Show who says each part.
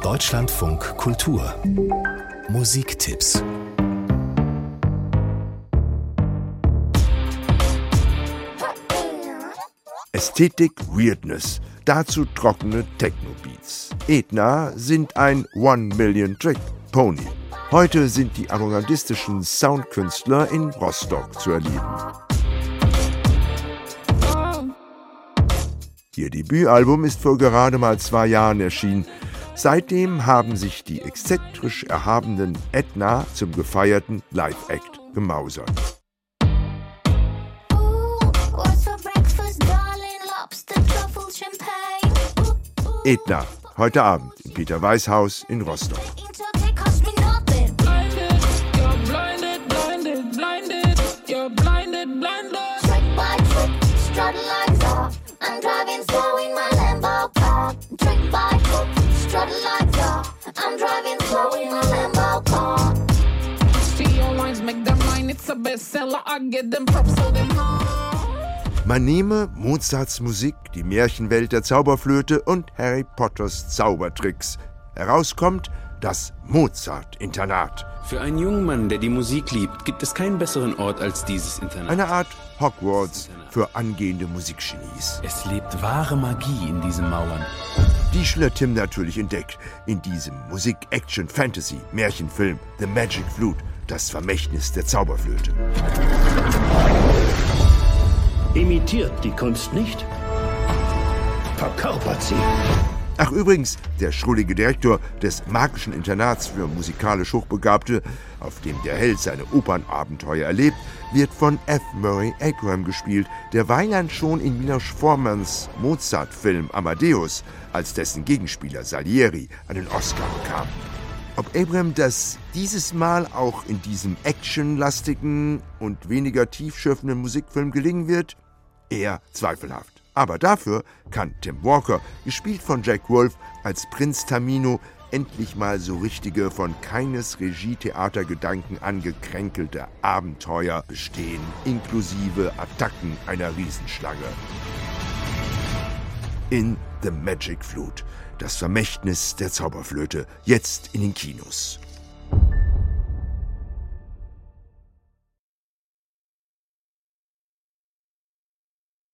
Speaker 1: Deutschlandfunk Kultur Musiktipps.
Speaker 2: Ästhetik, Weirdness, dazu trockene Techno-Beats. Edna sind ein One-Million-Trick-Pony. Heute sind die avantgardistischen Soundkünstler in Rostock zu erleben. Ihr Debütalbum ist vor gerade mal 2 Jahren erschienen. Seitdem haben sich die exzentrisch erhabenen Edna zum gefeierten Live-Act gemausert. Edna, heute Abend im Peter-Weiß-Haus in Rostock. Man nehme Mozarts Musik, die Märchenwelt der Zauberflöte und Harry Potters Zaubertricks. Herauskommt das Mozart-Internat.
Speaker 3: Für einen jungen Mann, der die Musik liebt, gibt es keinen besseren Ort als dieses Internat.
Speaker 2: Eine Art Hogwarts für angehende Musikgenies.
Speaker 3: Es lebt wahre Magie in diesen Mauern.
Speaker 2: Die schüler Tim natürlich entdeckt in diesem Musik-Action-Fantasy-Märchenfilm The Magic Flute, das Vermächtnis der Zauberflöte.
Speaker 4: Imitiert die Kunst nicht, verkörpert sie.
Speaker 2: Ach übrigens, der schrullige Direktor des magischen Internats für musikalisch Hochbegabte, auf dem der Held seine Opernabenteuer erlebt, wird von F. Murray Abraham gespielt, der Weiland schon in Milos Formans Mozart-Film Amadeus als dessen Gegenspieler Salieri einen Oscar bekam. Ob Abraham das dieses Mal auch in diesem actionlastigen und weniger tiefschürfenden Musikfilm gelingen wird, eher zweifelhaft. Aber dafür kann Tim Walker, gespielt von Jack Wolf, als Prinz Tamino endlich mal so richtige, von keines Regietheatergedanken angekränkelte Abenteuer bestehen, inklusive Attacken einer Riesenschlange. In The Magic Flute, das Vermächtnis der Zauberflöte, jetzt in den Kinos.